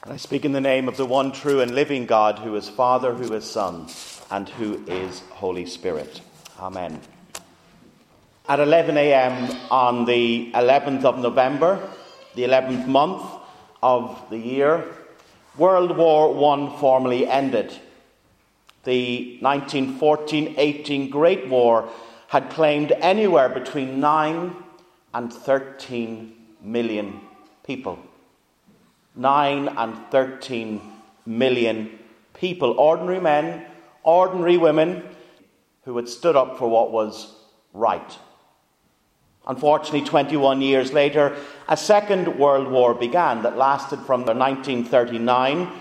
And I speak in the name of the one true and living God, who is Father, who is Son, and who is Holy Spirit. Amen. At 11 a.m. on the 11th of November, the 11th month of the year, World War I formally ended. The 1914-18 Great War had claimed anywhere between 9 and 13 million people. 9 and 13 million people, ordinary men, ordinary women, who had stood up for what was right. Unfortunately, 21 years later, a second world war began that lasted from 1939 to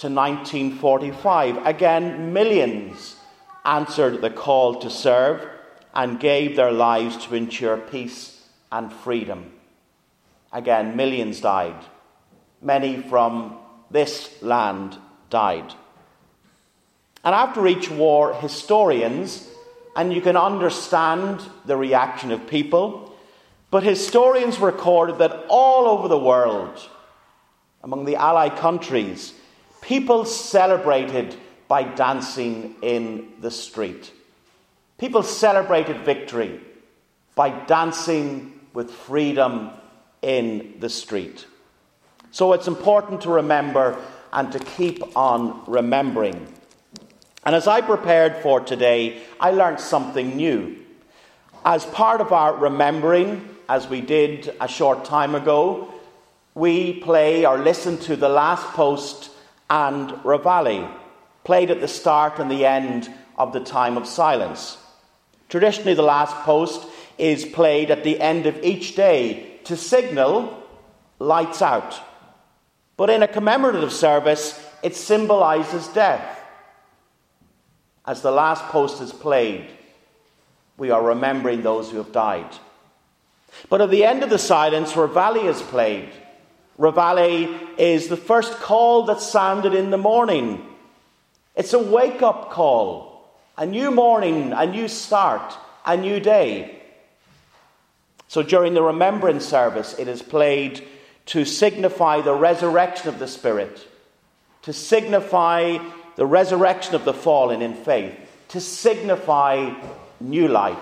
1945. Again, millions answered the call to serve and gave their lives to ensure peace and freedom. Again, millions died. Many from this land died. And after each war, historians, and you can understand the reaction of people, but historians recorded that all over the world, among the Allied countries, people celebrated by dancing in the street. People celebrated victory by dancing with freedom in the street. So it's important to remember and to keep on remembering. And as I prepared for today, I learned something new. As part of our remembering, as we did a short time ago, we play or listen to The Last Post and Reveille, played at the start and the end of the time of silence. Traditionally, The Last Post is played at the end of each day to signal lights out. But in a commemorative service, it symbolises death. As the last post is played, we are remembering those who have died. But at the end of the silence, Reveille is played. Reveille is the first call that sounded in the morning. It's a wake-up call, a new morning, a new start, a new day. So during the remembrance service, it is played to signify the resurrection of the Spirit, to signify the resurrection of the fallen in faith, to signify new life.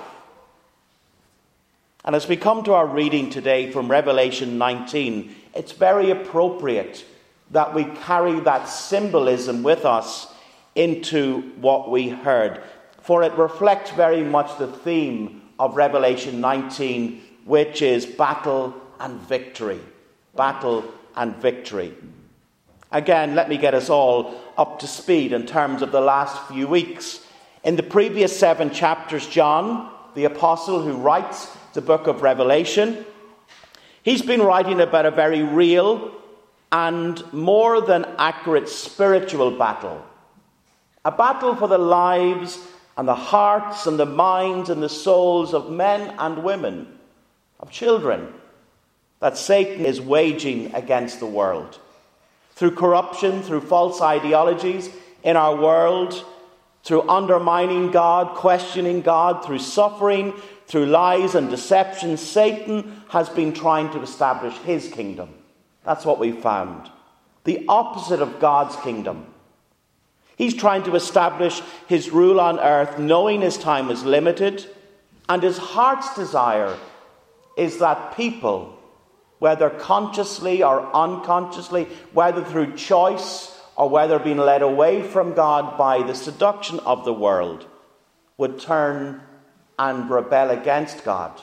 And as we come to our reading today from Revelation 19, it's very appropriate that we carry that symbolism with us into what we heard, for it reflects very much the theme of Revelation 19, which is battle and victory. Battle and victory. Again, let me get us all up to speed in terms of the last few weeks. In the previous 7 chapters, John, the apostle who writes the book of Revelation, he's been writing about a very real and more than accurate spiritual battle. A battle for the lives and the hearts and the minds and the souls of men and women, of children, that Satan is waging against the world. Through corruption, through false ideologies in our world, through undermining God, questioning God, through suffering, through lies and deception, Satan has been trying to establish his kingdom. That's what we found. The opposite of God's kingdom. He's trying to establish his rule on earth, knowing his time is limited, and his heart's desire is that people, whether consciously or unconsciously, whether through choice or whether being led away from God by the seduction of the world, would turn and rebel against God,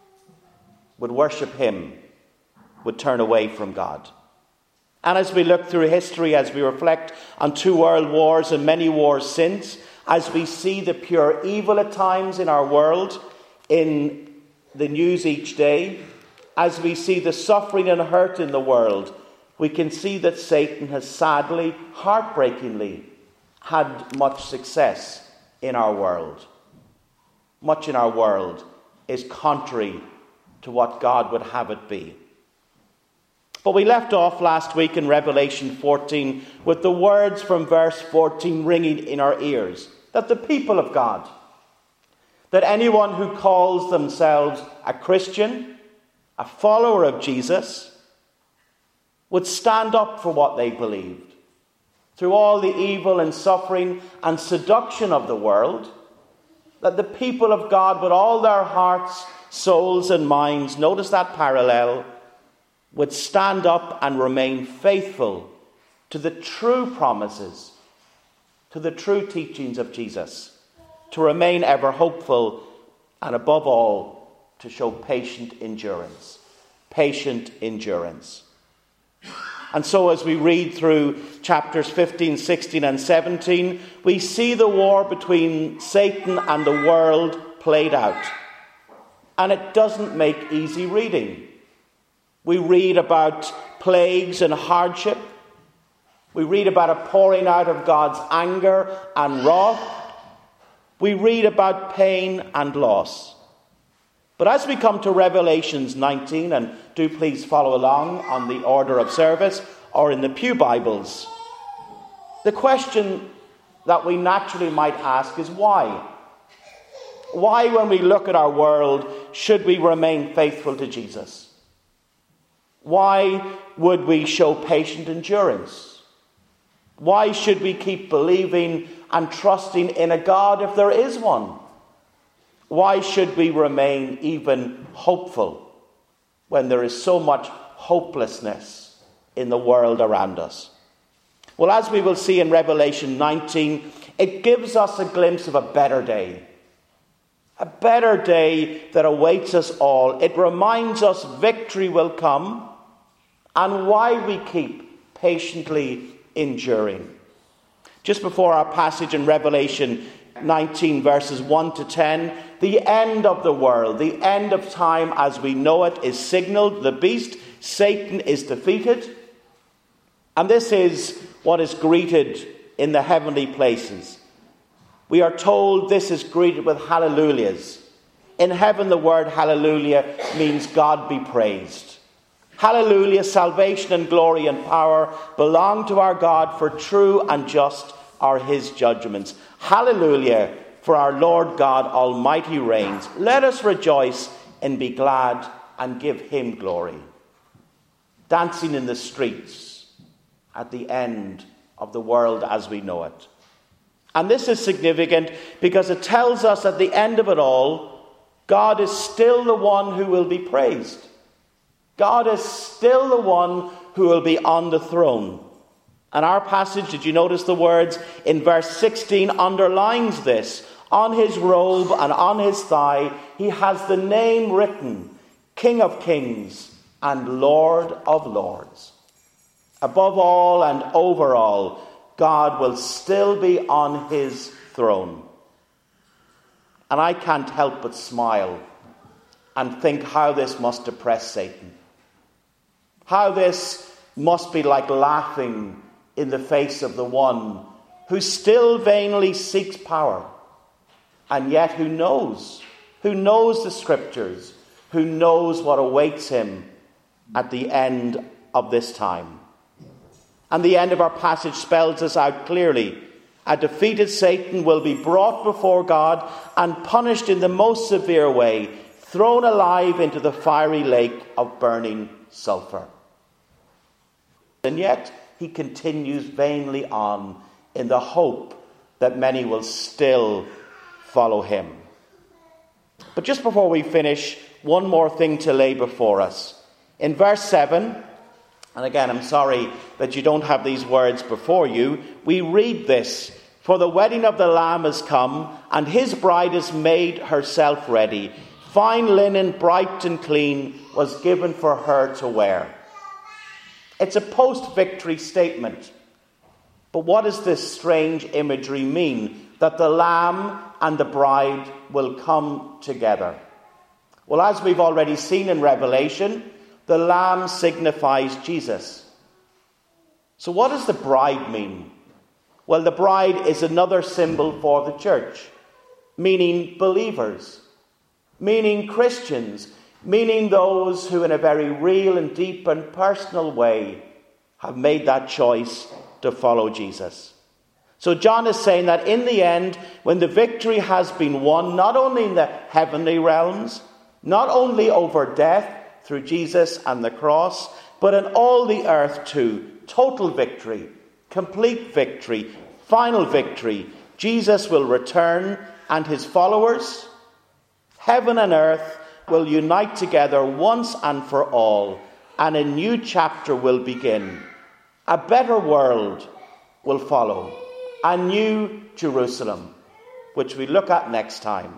would worship him, would turn away from God. And as we look through history, as we reflect on 2 world wars and many wars since, as we see the pure evil at times in our world, in the news each day, as we see the suffering and hurt in the world, we can see that Satan has sadly, heartbreakingly, had much success in our world. Much in our world is contrary to what God would have it be. But we left off last week in Revelation 14 with the words from verse 14 ringing in our ears, that the people of God, that anyone who calls themselves a Christian, a follower of Jesus, would stand up for what they believed. Through all the evil and suffering and seduction of the world, that the people of God, with all their hearts, souls and minds, notice that parallel, would stand up and remain faithful to the true promises, to the true teachings of Jesus, to remain ever hopeful, and above all, to show patient endurance. Patient endurance. And so as we read through chapters 15, 16 and 17, we see the war between Satan and the world played out. And it doesn't make easy reading. We read about plagues and hardship. We read about a pouring out of God's anger and wrath. We read about pain and loss. But as we come to Revelations 19, and do please follow along on the order of service or in the Pew Bibles, the question that we naturally might ask is why? Why, when we look at our world, should we remain faithful to Jesus? Why would we show patient endurance? Why should we keep believing and trusting in a God if there is one? Why should we remain even hopeful when there is so much hopelessness in the world around us? Well, as we will see in Revelation 19, it gives us a glimpse of a better day. A better day that awaits us all. It reminds us victory will come and why we keep patiently enduring. Just before our passage in Revelation 19 verses 1 to 10, the end of the world, the end of time as we know it is signaled. The beast, Satan, is defeated. And this is what is greeted in the heavenly places. We are told this is greeted with hallelujahs. In heaven, the word hallelujah means God be praised. Hallelujah, salvation and glory and power belong to our God, for true and just are his judgments. Hallelujah, for our Lord God Almighty reigns. Let us rejoice and be glad and give him glory. Dancing in the streets at the end of the world as we know it. And this is significant because it tells us at the end of it all, God is still the one who will be praised. God is still the one who will be on the throne. And our passage, did you notice the words in verse 16, underlines this. On his robe and on his thigh, he has the name written, King of Kings and Lord of Lords. Above all and over all, God will still be on his throne. And I can't help but smile and think how this must depress Satan. How this must be like laughing in the face of the one who still vainly seeks power, and yet who knows the scriptures, who knows what awaits him at the end of this time. And the end of our passage spells this out clearly. A defeated Satan will be brought before God and punished in the most severe way, thrown alive into the fiery lake of burning sulfur. And yet he continues vainly on in the hope that many will still follow him. But just before we finish, one more thing to lay before us. In verse 7, and again, I'm sorry that you don't have these words before you, we read this: "For the wedding of the Lamb is come, and his bride is made herself ready. Fine linen, bright and clean, was given for her to wear." It's a post-victory statement. But what does this strange imagery mean? That the Lamb and the bride will come together. Well, as we've already seen in Revelation, the Lamb signifies Jesus. So what does the bride mean? Well, the bride is another symbol for the church, meaning believers, meaning Christians, meaning those who in a very real and deep and personal way have made that choice to follow Jesus. So John is saying that in the end, when the victory has been won, not only in the heavenly realms, not only over death through Jesus and the cross, but in all the earth too. Total victory, complete victory, final victory. Jesus will return, and his followers, heaven and earth, will unite together once and for all, and a new chapter will begin. A better world will follow, a new Jerusalem, which we look at next time.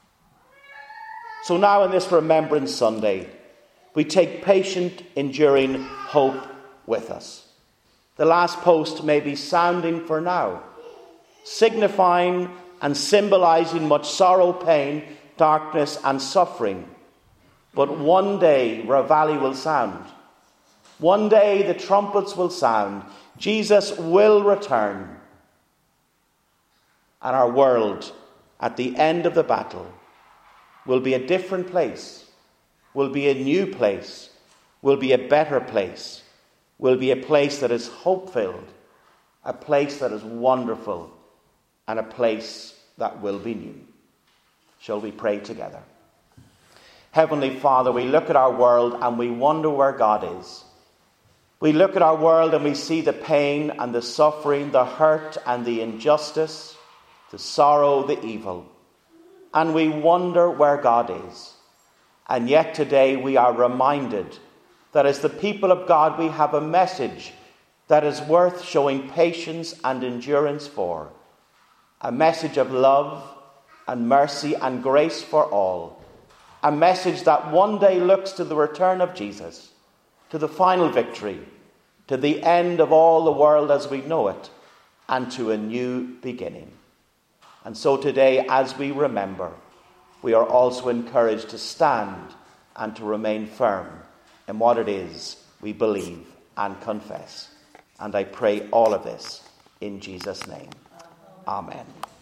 So now in this Remembrance Sunday, we take patient, enduring hope with us. The last post may be sounding for now, signifying and symbolizing much sorrow, pain, darkness and suffering. But one day Reveille will sound. One day the trumpets will sound. Jesus will return. And our world, at the end of the battle, will be a different place, will be a new place, will be a better place, will be a place that is hope-filled, a place that is wonderful, and a place that will be new. Shall we pray together? Heavenly Father, we look at our world and we wonder where God is. We look at our world and we see the pain and the suffering, the hurt and the injustice, the sorrow, the evil. And we wonder where God is. And yet today we are reminded that as the people of God we have a message that is worth showing patience and endurance for. A message of love and mercy and grace for all. A message that one day looks to the return of Jesus, to the final victory, to the end of all the world as we know it, and to a new beginning. And so today, as we remember, we are also encouraged to stand and to remain firm in what it is we believe and confess. And I pray all of this in Jesus' name. Amen.